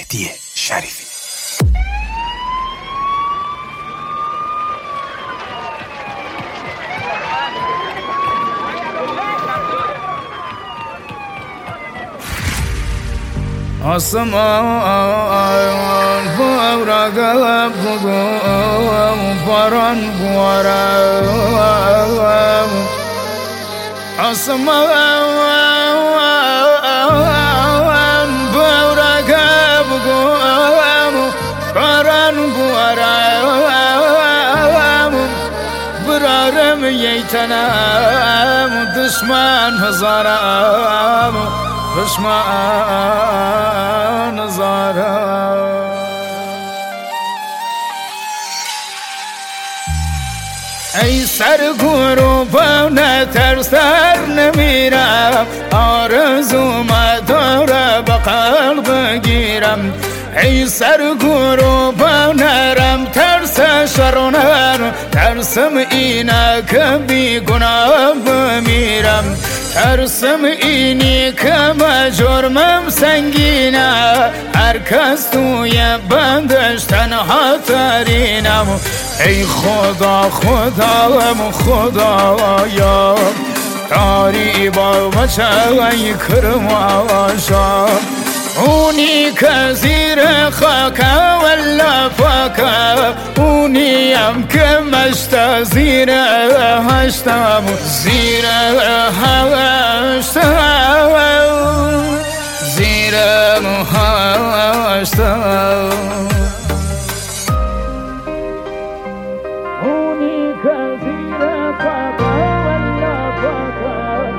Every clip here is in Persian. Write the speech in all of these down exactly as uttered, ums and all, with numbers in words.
مهدی شریفی. آسمان بارا گلب بگم باران بارم آسمان بارا گلب بگم باران بارم برارم ییتنم دشمن هزارم دشمن هزارم ای سرگورو با نترسر نمیرم آرزوم داره به قلب بگیرم ای سرگورو با نرم ترس شرونر ترسم اینه که بی گناه بمیرم ترسم اینی که جرمم سنگینه هر کس توی بندش تنها ترینم ای خدا خدایم خدایا کاری با بچه کرم آشام اونی که زیر خاکه ولا فاکه اونی هم که مشت زیر هشتم زیر هشتم زیر هشتم اونی که زیر خاکه ولا فاکه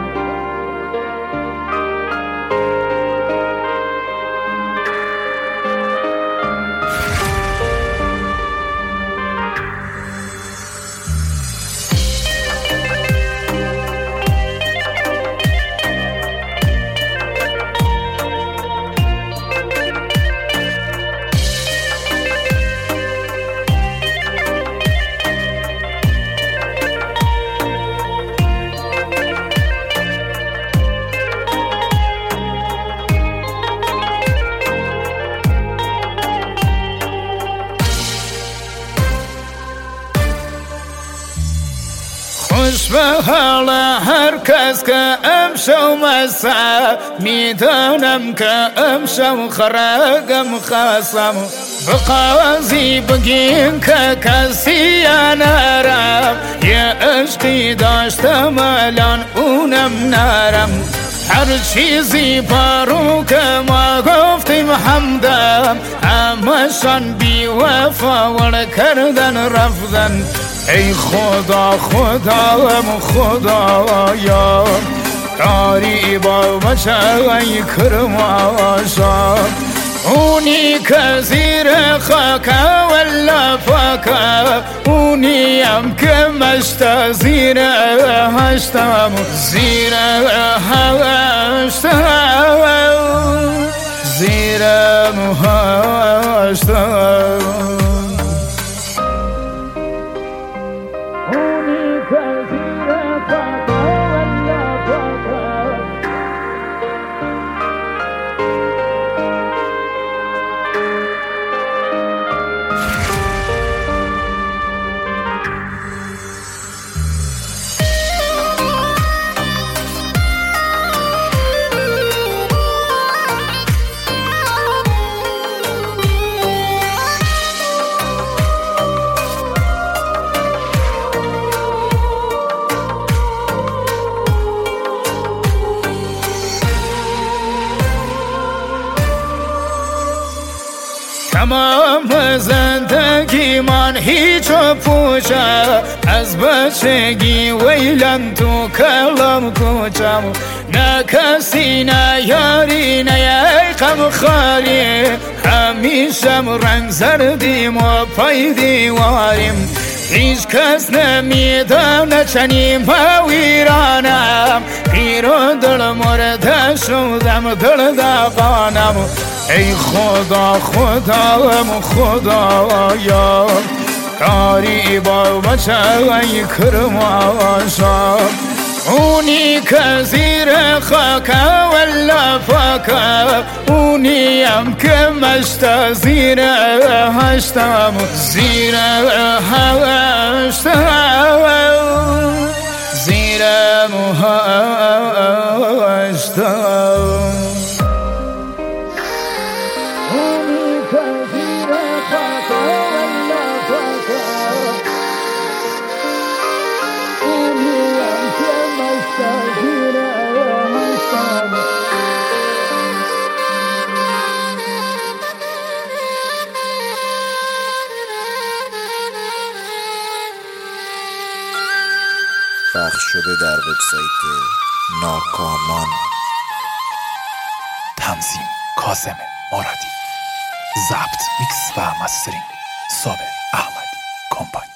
خوش به حال هر کس که امشو مسا میدانم که امشو خرگم خاصم به قاضی بگین که کسی نرم یه عشقی داشتم الان اونم نرم هر چیزی بارو که ما گفتیم همدم همشان بی وفا ول کردن رفتن ای خدا خدایم خدایا کاری با بچه کرم آشام اونی که زیر خاکه ولا فاکه اونی هم که مشت زیر هشتم زیر هشتم زیر هشتم تمام زندگی من هیچ و پوچه از بچگی ویلم تو کلم کوچم نه کسی نه یاری نه غم خالی همیشم رنگ زردیم و پای دیواریم هیچ کس نمیدانه چنین با ویرانم پیر و دل مرده شدم دل دقانم ای خدا خدایم خدایا کاری با بچه کرم آشام اونی که زیر خاک ولا فاکه، اونیم که مشت زیر هشتم، زیر هشتم، زیر هشتم. اونی که زیر خاک ولا فاکه، اونیم که مشت زیر هشتم. پخش شده در وبسایت ناکامان. تنظیم کاظم مرادی. ضبط، میکس و مسترینگ صابر احمدی کمپانی.